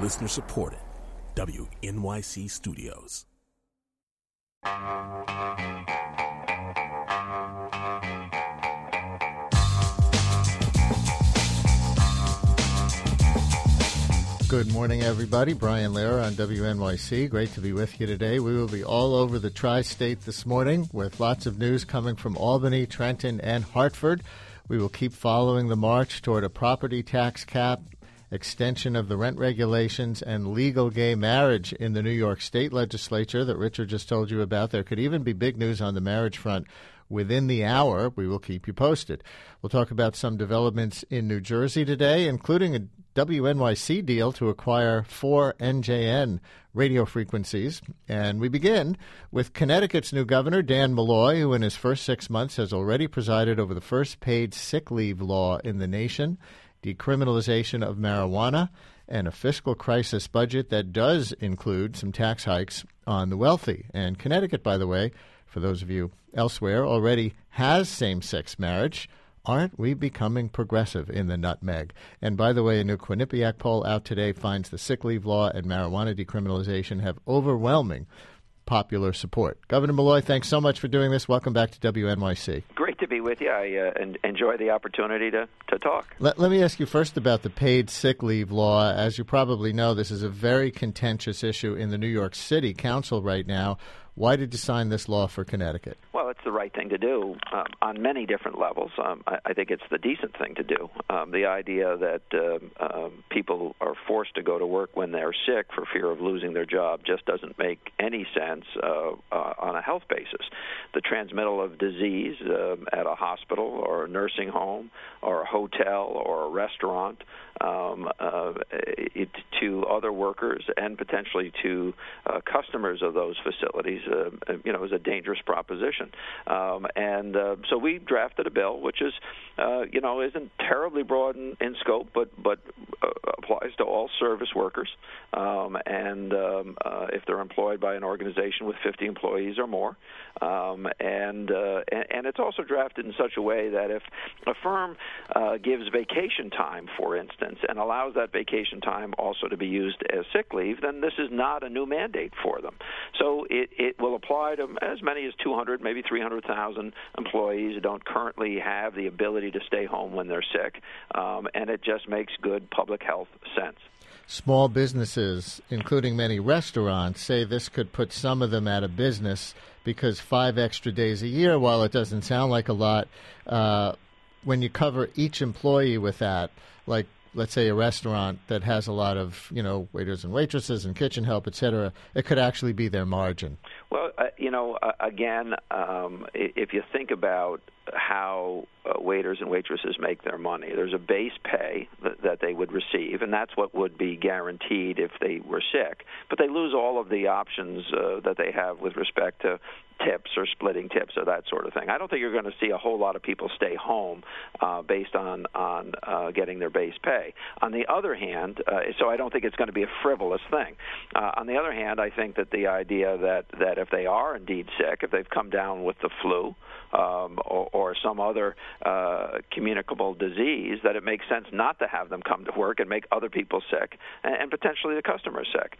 Listener supported. WNYC Studios. Good morning, everybody. Brian Lehrer on WNYC. Great to be with you today. We will be all over the tri-state this morning with lots of news coming from Albany, Trenton, and Hartford. We will keep following the march toward a property tax cap, extension of the rent regulations, and legal gay marriage in the New York State legislature that Richard just told you about. There could even be big news on the marriage front within the hour. We will keep you posted. We'll talk about some developments in New Jersey today, including a WNYC deal to acquire 4 NJN radio frequencies. And we begin with Connecticut's new governor, Dan Malloy, who in his first 6 months has already presided over the first paid sick leave law in the nation, decriminalization of marijuana, and a fiscal crisis budget that does include some tax hikes on the wealthy. And Connecticut, by the way, for those of you elsewhere, already has same-sex marriage. Aren't we becoming progressive in the nutmeg? And by the way, a new Quinnipiac poll out today finds the sick leave law and marijuana decriminalization have overwhelming popular support. Governor Malloy, thanks so much for doing this. Welcome back to WNYC. Great to be with you. I enjoy the opportunity to talk. Let me ask you first about the paid sick leave law. As you probably know, this is a very contentious issue in the New York City Council right now. Why did you sign this law for Connecticut? Well, it's the right thing to do on many different levels. I think it's the decent thing to do. The idea that people are forced to go to work when they're sick for fear of losing their job just doesn't make any sense on a health basis. The transmittal of disease at a hospital or a nursing home or a hotel or a restaurant to other workers and potentially to customers of those facilities, is a dangerous proposition. So we drafted a bill which is, isn't terribly broad in scope, but applies to all service workers, if they're employed by an organization with 50 employees or more, and it's also drafted in such a way that if a firm gives vacation time, for instance, and allows that vacation time also to be used as sick leave, then this is not a new mandate for them. So it will apply to as many as 200, maybe 300,000 employees who don't currently have the ability to stay home when they're sick, and it just makes good public health sense. Small businesses, including many restaurants, say this could put some of them out of business because 5 extra days a year, while it doesn't sound like a lot, when you cover each employee with that, like let's say a restaurant that has a lot of, waiters and waitresses and kitchen help, et cetera, it could actually be their margin. Well, again, if you think about how waiters and waitresses make their money, there's a base pay that they would receive, and that's what would be guaranteed if they were sick. But they lose all of the options that they have with respect to tips or splitting tips or that sort of thing. I don't think you're going to see a whole lot of people stay home based on getting their base pay. On the other hand, so I don't think it's going to be a frivolous thing. On the other hand, I think that the idea that if they are indeed sick, if they've come down with the flu or some other communicable disease, that it makes sense not to have them come to work and make other people sick and potentially the customers sick.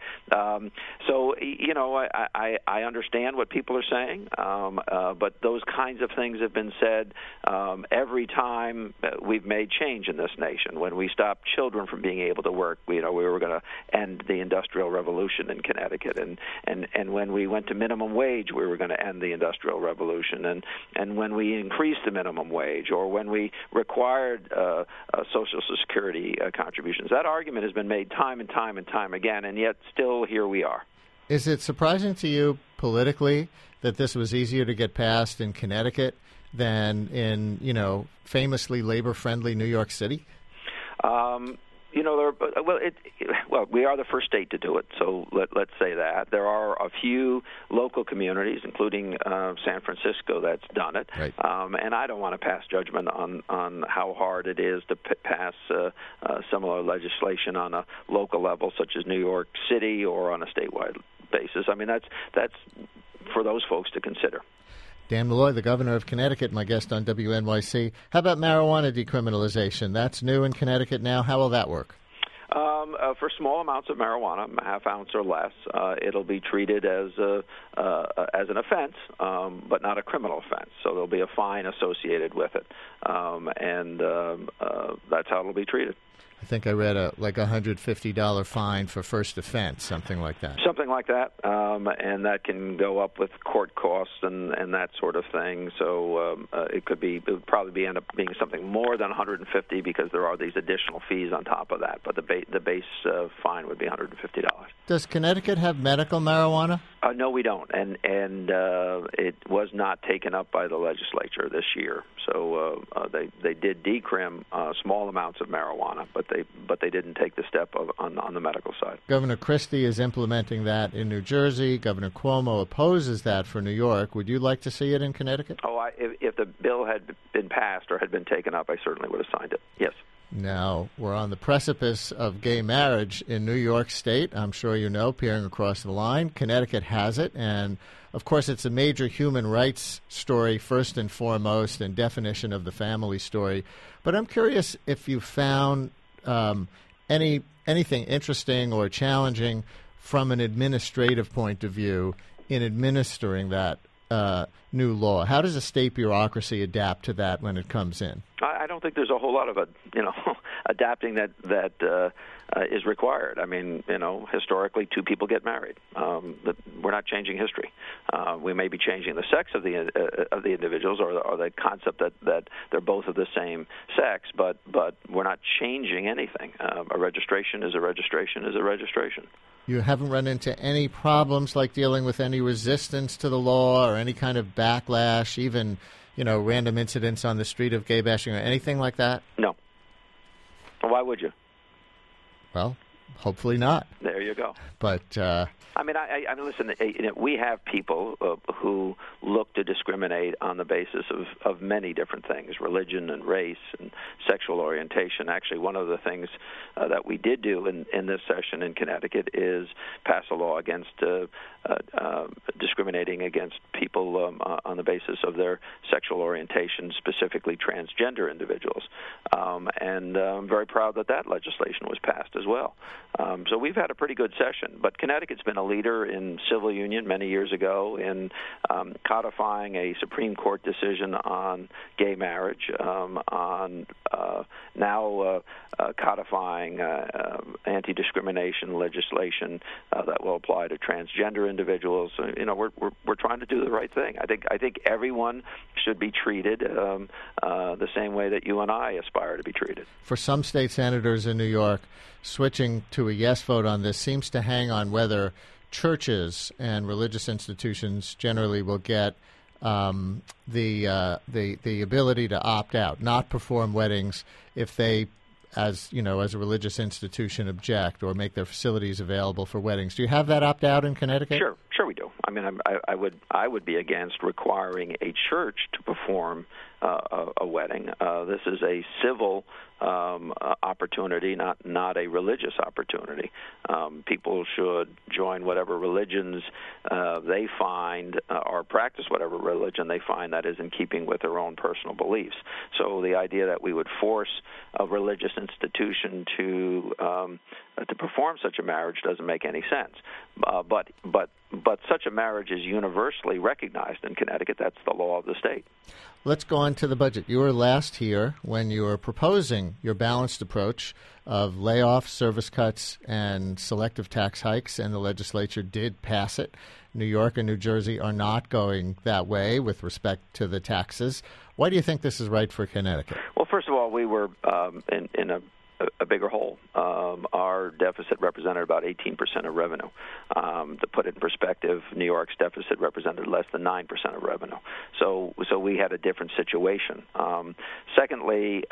I understand what people are saying, but those kinds of things have been said every time we've made change in this nation. When we stopped children from being able to work, we were going to end the Industrial Revolution in Connecticut, and when we went to minimum wage, we were going to end the Industrial Revolution, and when we increased the minimum wage, or when we required Social Security contributions. That argument has been made time and time and time again, and yet still here we are. Is it surprising to you politically that this was easier to get passed in Connecticut than in, famously labor-friendly New York City? We are the first state to do it, so let's say that. There are a few local communities, including San Francisco, that's done it. Right. And I don't want to pass judgment on how hard it is to pass similar legislation on a local level, such as New York City, or on a statewide basis. I mean, that's for those folks to consider. Dan Malloy, the governor of Connecticut, my guest on WNYC. How about marijuana decriminalization? That's new in Connecticut now. How will that work? For small amounts of marijuana, half ounce or less, it'll be treated as an offense, but not a criminal offense. So there'll be a fine associated with it, and that's how it'll be treated. I think I read a $150 fine for first offense, something like that. Something like that, and that can go up with court costs and that sort of thing. So it would probably end up being something more than $150 because there are these additional fees on top of that. But the base fine would be $150. Does Connecticut have medical marijuana? No, we don't, and it was not taken up by the legislature this year. So they did decrim small amounts of marijuana, but they didn't take the step on the medical side. Governor Christie is implementing that in New Jersey. Governor Cuomo opposes that for New York. Would you like to see it in Connecticut? Oh, if the bill had been passed or had been taken up, I certainly would have signed it. Yes. Now, we're on the precipice of gay marriage in New York State. I'm sure you know, peering across the line. Connecticut has it, and of course it's a major human rights story first and foremost, and definition of the family story. But I'm curious if you found anything interesting or challenging from an administrative point of view in administering that new law. How does a state bureaucracy adapt to that when it comes in? I don't think there's a whole lot of adapting that is required. I mean, historically, two people get married. We're not changing history. We may be changing the sex of the individuals or the concept that they're both of the same sex, but we're not changing anything. A registration is a registration is a registration. You haven't run into any problems like dealing with any resistance to the law or any kind of backlash, even, random incidents on the street of gay bashing or anything like that? No. Why would you? Well, hopefully not. There you go. But I mean, listen. We have people who look to discriminate on the basis of many different things: religion and race and sexual orientation. Actually, one of the things that we did do in this session in Connecticut is pass a law against discriminating against people on the basis of their sexual orientation, specifically transgender individuals. And I'm very proud that legislation was passed as well. So we've had a pretty good session. But Connecticut's been a leader in civil union many years ago in codifying a Supreme Court decision on gay marriage, on now codifying anti-discrimination legislation that will apply to transgender individuals. We're trying to do the right thing. I think everyone should be treated the same way that you and I aspire to be treated. For some state senators in New York, switching to a yes vote on this seems to hang on whether churches and religious institutions generally will get the ability to opt out, not perform weddings if they, as a religious institution, object or make their facilities available for weddings. Do you have that opt out in Connecticut? Sure we do. I mean, I would be against requiring a church to perform a wedding. This is a civil opportunity, not a religious opportunity. People should join whatever religions they find or practice whatever religion they find that is in keeping with their own personal beliefs. So the idea that we would force a religious institution to perform such a marriage doesn't make any sense. But such a marriage is universally recognized in Connecticut. That's the law of the state. Let's go on to the budget. You were last here when you were proposing your balanced approach of layoffs, service cuts, and selective tax hikes, and the legislature did pass it. New York and New Jersey are not going that way with respect to the taxes. Why do you think this is right for Connecticut? Well, first of all, we were in a bigger hole. Our deficit represented about 18% of revenue. To put it in perspective, New York's deficit represented less than 9% of revenue. So we had a different situation. Secondly,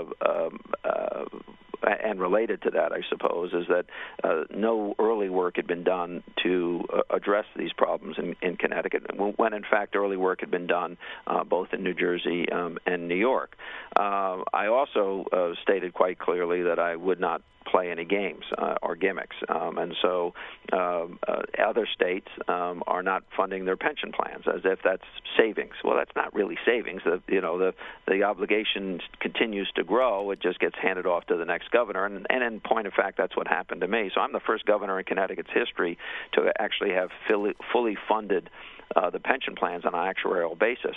and related to that, I suppose, is that no early work had been done to address these problems in Connecticut, when in fact early work had been done both in New Jersey and New York. I also stated quite clearly that I would not play any games or gimmicks, and so other states are not funding their pension plans as if that's savings. Well, that's not really savings. The obligation continues to grow. It just gets handed off to the next governor, and in point of fact, that's what happened to me. So I'm the first governor in Connecticut's history to actually have fully funded the pension plans on an actuarial basis,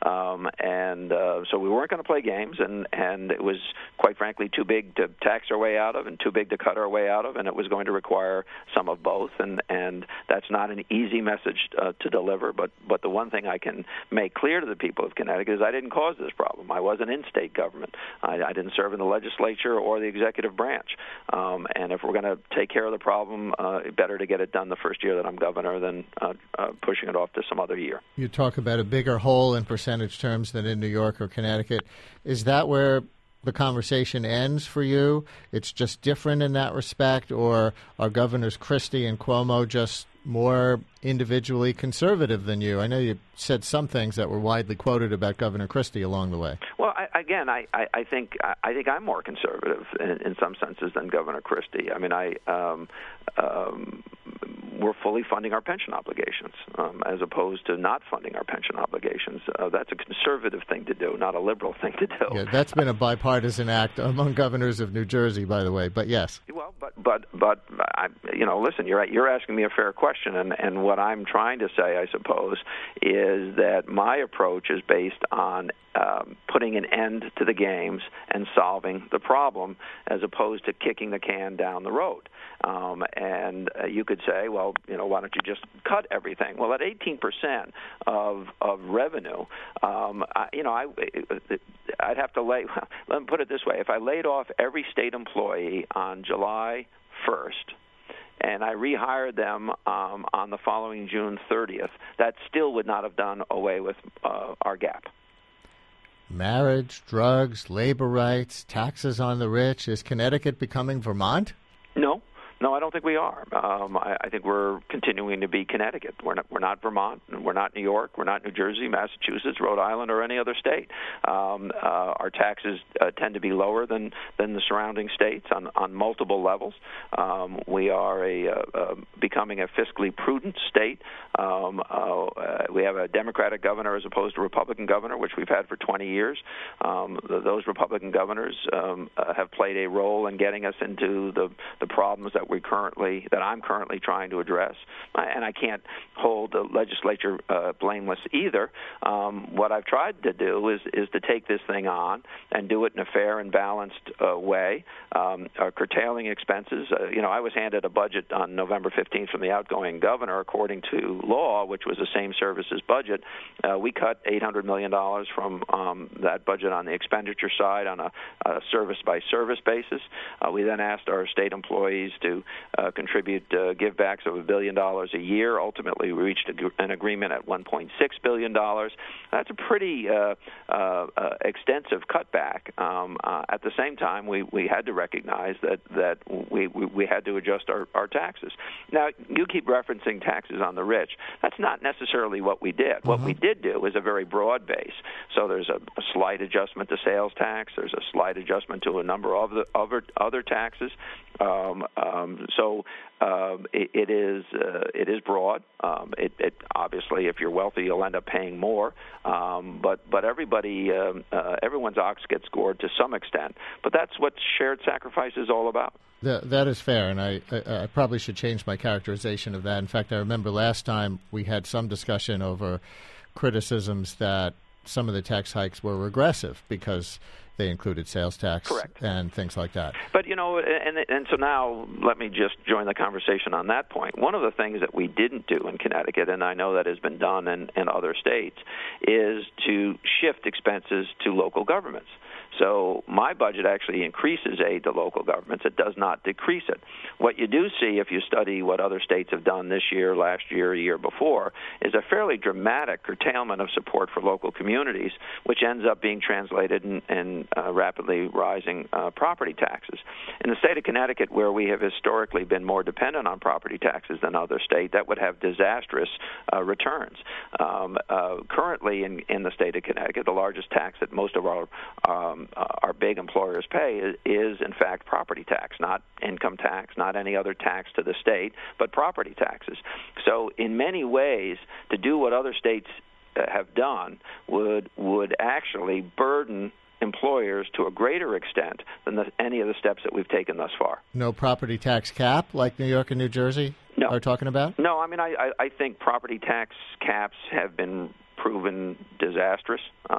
so we weren't going to play games, and it was quite frankly too big to tax our way out of and too big to cut our way out of, and it was going to require some of both, and that's not an easy message to deliver, but the one thing I can make clear to the people of Connecticut is I didn't cause this problem. I wasn't in state government. I didn't serve in the legislature or the executive branch, and if we're going to take care of the problem, better to get it done the first year that I'm governor than pushing it off to some other year. You talk about a bigger hole in percentage terms than in New York or Connecticut. Is that where the conversation ends for you? It's just different in that respect, or are Governors Christie and Cuomo just more individually conservative than you? I know you said some things that were widely quoted about Governor Christie along the way. Well, I think I'm more conservative in some senses than Governor Christie. I mean, we're fully funding our pension obligations as opposed to not funding our pension obligations. That's a conservative thing to do, not a liberal thing to do. Yeah, that's been a bipartisan act among governors of New Jersey, by the way. But yes. Well, but listen, you're asking me a fair question, and what I'm trying to say, I suppose, is that my approach is based on putting an end to the games and solving the problem, as opposed to kicking the can down the road. And you could say, well, why don't you just cut everything? Well, at 18% of revenue, I'd have to let me put it this way. If I laid off every state employee on July 1st, and I rehired them on the following June 30th, that still would not have done away with our gap. Marriage, drugs, labor rights, taxes on the rich. Is Connecticut becoming Vermont? No, I don't think we are. I think we're continuing to be Connecticut. We're not Vermont. We're not New York. We're not New Jersey, Massachusetts, Rhode Island, or any other state. Our taxes tend to be lower than the surrounding states on multiple levels. We are becoming a fiscally prudent state. We have a Democratic governor as opposed to a Republican governor, which we've had for 20 years. Those Republican governors have played a role in getting us into the problems that I'm currently trying to address, and I can't hold the legislature blameless either. What I've tried to do is to take this thing on and do it in a fair and balanced way, curtailing expenses. I was handed a budget on November 15th from the outgoing governor, according to law, which was the same services budget. We cut $800 million from that budget on the expenditure side on a service-by-service basis. We then asked our state employees to contribute give-backs of $1 billion a year. Ultimately, we reached an agreement at $1.6 billion. That's a pretty extensive cutback. At the same time, we had to recognize that we had to adjust our taxes. Now, you keep referencing taxes on the rich. That's not necessarily what we did. What we did do is a very broad base. So there's a slight adjustment to sales tax. There's a slight adjustment to a number of the other taxes. It is broad. It obviously, if you're wealthy, you'll end up paying more. But everyone's ox gets gored to some extent. But that's what shared sacrifice is all about. That is fair, and I probably should change my characterization of that. In fact, I remember last time we had some discussion over criticisms that some of the tax hikes were regressive because they included sales tax and things like that. But, and so now let me just join the conversation on that point. One of the things that we didn't do in Connecticut, and I know that has been done in other states, is to shift expenses to local governments. So my budget actually increases aid to local governments. It does not decrease it. What you do see if you study what other states have done this year, last year, a year before, is a fairly dramatic curtailment of support for local communities, which ends up being translated in rapidly rising property taxes. In the state of Connecticut, where we have historically been more dependent on property taxes than other states, that would have disastrous returns. Currently in the state of Connecticut, the largest tax that most of our our big employers pay is in fact property tax, not income tax, not any other tax to the state, but property taxes. So in many ways, to do what other states have done would actually burden employers to a greater extent than any of the steps that we've taken thus far. No property tax cap like New York and New Jersey are talking about? No, I mean, I think property tax caps have been proven disastrous.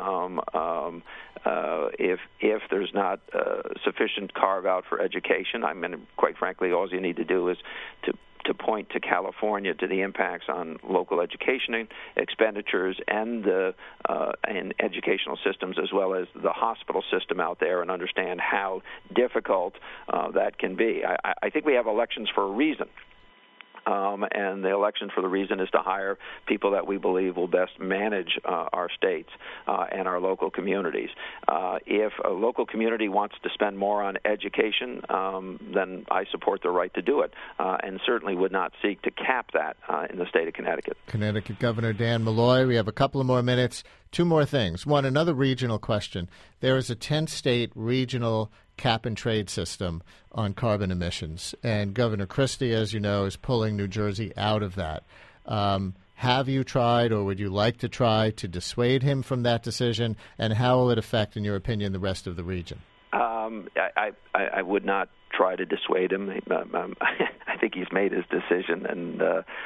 If there's not sufficient carve-out for education, I mean, quite frankly, all you need to do is to point to California, to the impacts on local education expenditures and educational systems, as well as the hospital system out there, and understand how difficult that can be. I think we have elections for a reason. And the election for the reason is to hire people that we believe will best manage our states and our local communities. If a local community wants to spend more on education, then I support their right to do it, and certainly would not seek to cap that in the state of Connecticut. Connecticut Governor Dan Malloy. We have a couple of more minutes. Two more things. One, another regional question. There is a 10-state regional cap-and-trade system on carbon emissions, and Governor Christie, as you know, is pulling New Jersey out of that. Have you tried, or would you like to try, to dissuade him from that decision, and how will it affect, in your opinion, the rest of the region? I would not try to dissuade him. I think he's made his decision, and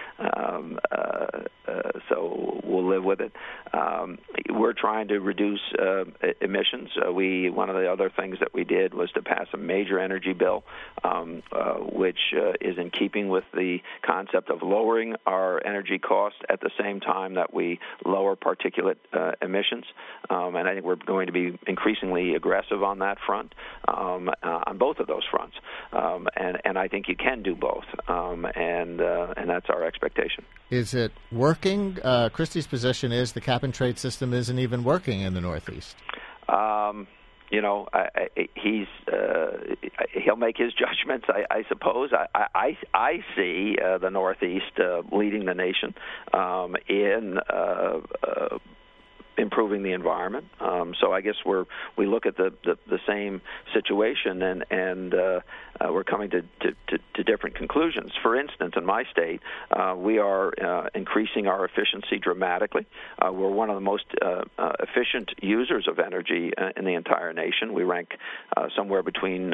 so we'll live with it. We're trying to reduce emissions. One of the other things that we did was to pass a major energy bill, which is in keeping with the concept of lowering our energy costs at the same time that we lower particulate emissions. And I think we're going to be increasingly aggressive on that front, on both of those fronts. And I think you can do both, and that's our expectation. Is it working? Christie's position is the cap-and-trade system isn't even working in the Northeast. He'll make his judgments, I suppose. I see the Northeast leading the nation in improving the environment. So I guess we look at the same situation, and we're coming to different conclusions. For instance, in my state, we are increasing our efficiency dramatically. We're one of the most efficient users of energy in the entire nation. We rank somewhere between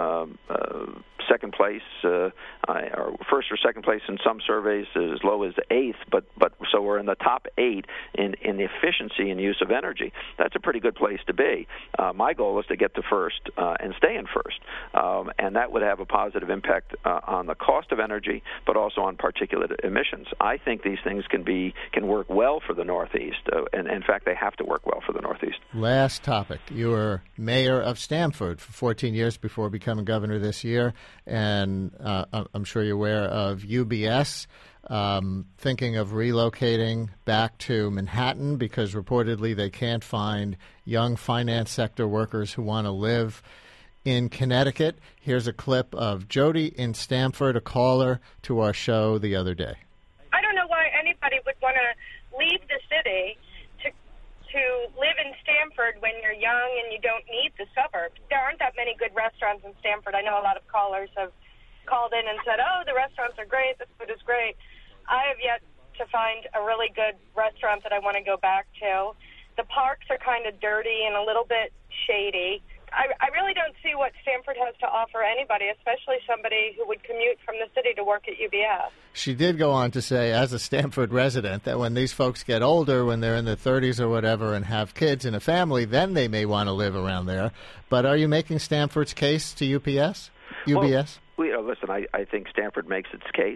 second place, or first or second place in some surveys, as low as eighth. But so we're in the top 8 in the efficiency and use of energy. That's a pretty good place to be. My goal is to get to first and stay in first, and that would have a positive impact on the cost of energy, but also on particulate emissions. I think these things can work well for the Northeast, and in fact, they have to work well for the Northeast. Last topic. You were mayor of Stamford for 14 years before becoming governor this year, and I'm sure you're aware of UBS. Thinking of relocating back to Manhattan because reportedly they can't find young finance sector workers who want to live in Connecticut. Here's a clip of Jody in Stamford, a caller to our show the other day. I don't know why anybody would want to leave the city to live in Stamford when you're young and you don't need the suburbs. There aren't that many good restaurants in Stamford. I know a lot of callers have called in and said, oh, the restaurants are great, the food is great. I have yet to find a really good restaurant that I want to go back to. The parks are kind of dirty and a little bit shady. I really don't see what Stamford has to offer anybody, especially somebody who would commute from the city to work at UBS. She did go on to say, as a Stamford resident, that when these folks get older, when they're in their 30s or whatever and have kids and a family, then they may want to live around there. But are you making Stamford's case to UBS? Well, listen, I think Stamford makes its case.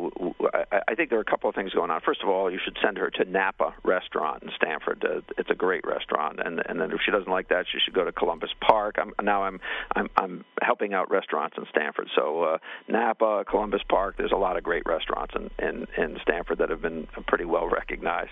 I think there are a couple of things going on. First of all, you should send her to Napa Restaurant in Stamford. It's a great restaurant, and then if she doesn't like that, she should go to Columbus Park. I'm helping out restaurants in Stamford, so Napa, Columbus Park. There's a lot of great restaurants in Stamford that have been pretty well recognized.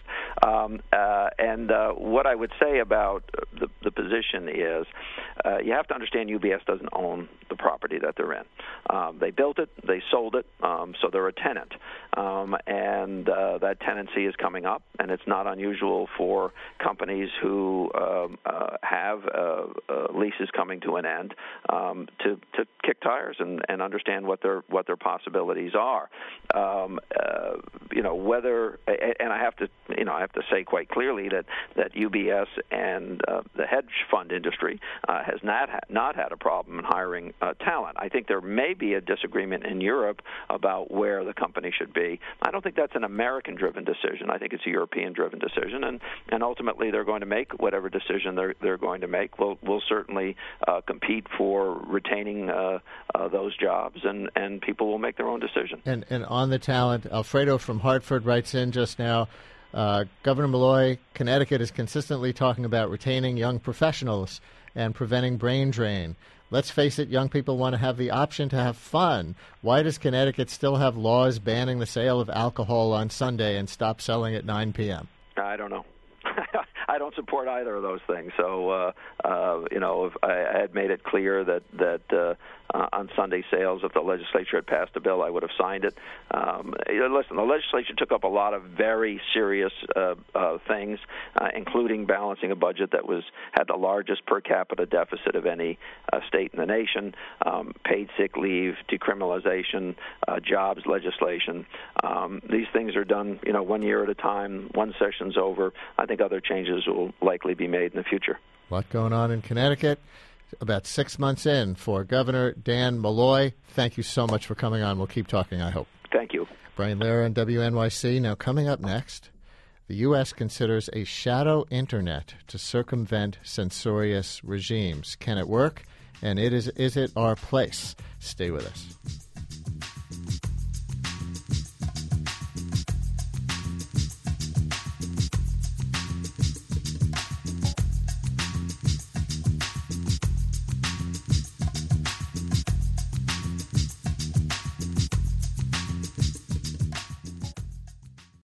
And what I would say about the position is, you have to understand UBS doesn't own the property that they're in. They built it, they sold it, so they're a tenant. And that tenancy is coming up, and it's not unusual for companies who have leases coming to an end to kick tires and understand what their possibilities are. Whether, and I have to say quite clearly that UBS and the hedge fund industry has not had a problem in hiring talent. I think there may be a disagreement in Europe about where the company should be. I don't think that's an American-driven decision. I think it's a European-driven decision, and ultimately they're going to make whatever decision they're going to make. We'll certainly compete for retaining those jobs, and people will make their own decision. And on the talent, Alfredo from Hartford writes in just now, Governor Malloy, Connecticut is consistently talking about retaining young professionals and preventing brain drain. Let's face it, young people want to have the option to have fun. Why does Connecticut still have laws banning the sale of alcohol on Sunday and stop selling at 9 p.m.? I don't know. I don't support either of those things. So, if I had made it clear that on Sunday sales, if the legislature had passed a bill, I would have signed it. Listen, the legislature took up a lot of very serious things, including balancing a budget that had the largest per capita deficit of any state in the nation, paid sick leave, decriminalization, jobs legislation. These things are done, 1 year at a time. One session's over. I think other changes will likely be made in the future. A lot going on in Connecticut. About 6 months in for Governor Dan Malloy. Thank you so much for coming on. We'll keep talking, I hope. Thank you. Brian Lehrer on WNYC. Now, coming up next, the U.S. considers a shadow internet to circumvent censorious regimes. Can it work? And is it our place? Stay with us.